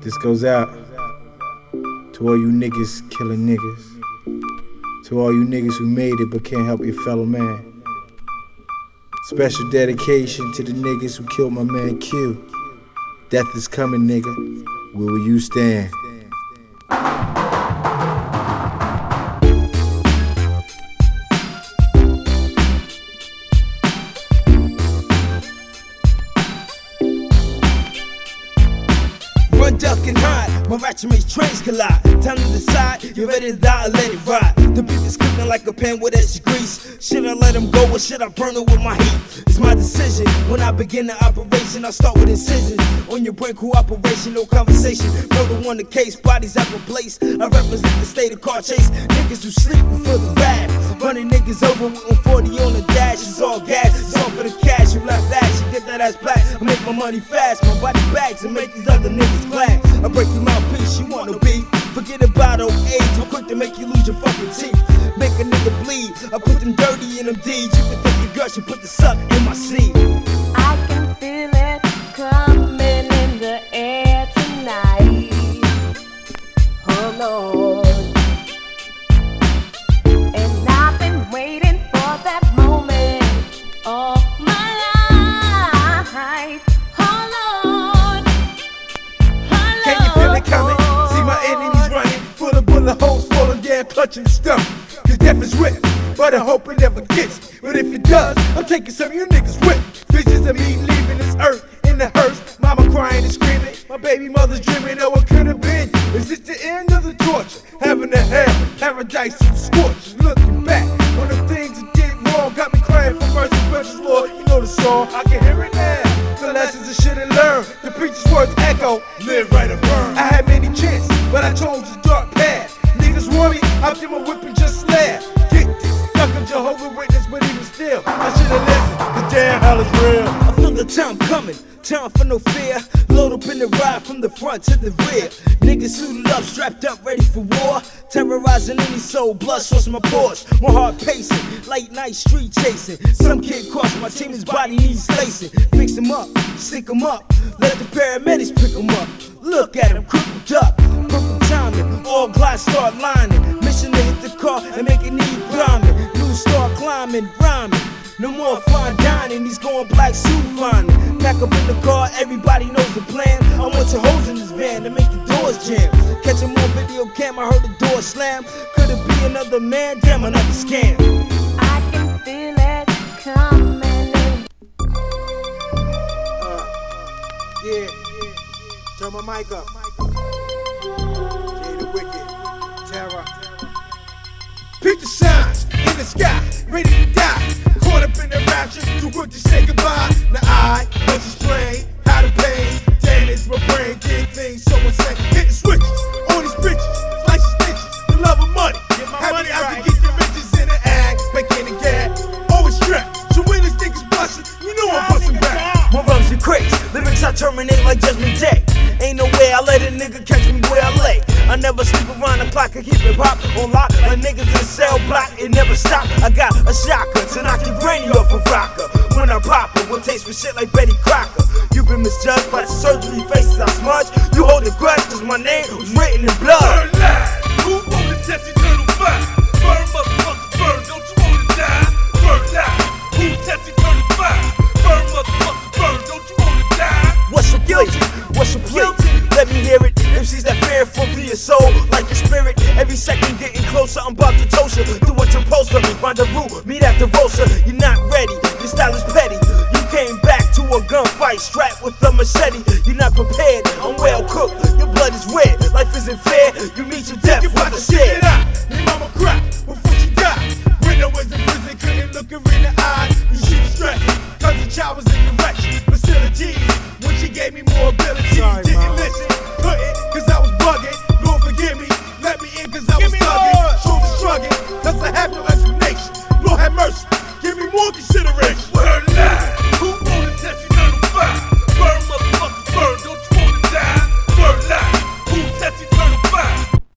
This goes out to all you niggas killing niggas. To all you niggas who made it but can't help your fellow man. Special dedication to the niggas who killed my man Q. Death is coming, nigga. Where will you stand? Run, duck, and hide. My ratchet makes trains collide. Time to decide, you ready to die or let it ride. The beat is cooking like a pan with extra grease. Should I let him go or should I burn it with my heat? It's my decision. When I begin the operation, I start with incision. On your brain, cooperation, no conversation. Murder on the case, bodies out of place. I represent the state of car chase. Niggas who sleep will feel the wrath. Running niggas over with 40 on the dash. It's all gas, it's all for the cash. You left ass, you get that ass black. I make my money fast, my body bags and make these other niggas glad. I break your mouthpiece, you want no beef. Forget about old age, I'm quick to make you lose your fucking teeth. Make a nigga bleed, I put them dirty in them deeds. You can think your girl should put the suck in my seed. I can feel it coming in the air tonight. Oh Lord. And I've been waiting for that moment all my life. Oh Lord. Oh, Can you feel it coming? See my enemies running, full of bullet holes, falling down, clutching the stomach. Cause death is with, but I hope it never gets me. But if it does, I'm taking some of you niggas with me. Visions of me leaving this earth in the hearse. Mama crying and screaming, my baby mother's dreaming of what could have been. Is this the end of the torture? Heaven or hell, paradise from scorch. Looking back on the things that did wrong, got me crying for mercy, precious Lord. You know the song, I can hear it now. The lessons I should've learned, the preacher's words echo, live right or burn. I had many chances, but I chose the dark path. Niggas want me, I did my whip and just laugh. Get this, stuck a Jehovah's Witness, but even still, I should've listened, cause damn hell is real. I feel the time coming, time for no fear. Load up in the ride from the front to the rear. Niggas suited up, strapped up, ready for war. Terrorizing any soul, blood source my pores. My heart pacing, late night street chasing. Some kid crossed my team, his body needs lacing. Fix him up, stick him up, let the paramedics pick him up. Look at him, crippled up, perfect timing. All glass start lining. Mission to hit the car and make it need rhyming. New start climbing, rhyming. No more fine dining, he's going black suit lining. Pack up in the car, everybody knows the plan. I want your hoes in this van to make the doors jam. Catch him on video cam, I heard the door slam. Could it be another man? Damn, another scam. I can feel it coming in. Yeah. Turn my mic up. Jay the Wicked, Terror. Picture signs in the sky, ready to die. Caught up in the rapture, too quick to say goodbye. Now I must explain how to pain damage my brain, did things so insane. Hitting switches, all these bitches, slices, stitches, the love of money. Get my money out to get the riches in the act, making the gap, always strapped. So when this niggas bustin', you know I'm bustin' back. My rums are crazy, lyrics I terminate like Judgment Day. Ain't no way I let a nigga catch me where I lay. I never sleep around the clock, I keep it pop on lock. My niggas in the cell block, it never stop. I got a shotgun to knock your brain off a rocker. When I pop it, we'll taste for shit like Betty Crocker. You've been misjudged by the surgery faces I smudge. You hold the grudge cause my name was written in blood. Burn live, who wrote the Tessie Turtle 5? Burn motherfucker, burn, don't you wanna die? Burn live, who Tessie Turtle 5? Burn motherfucker, burn, don't you wanna die? What's your guilty? What's your plea? Let me hear it. MCs that fear for your soul, like your spirit. Every second getting closer, I'm about to toast you. Do what you're supposed to. Rendezvous, meet at the roaster. You're not ready, your style is petty. You came back to a gunfight strapped with a machete. You're not prepared, I'm well cooked. Your blood is red, life isn't fair. You meet your death with a stare.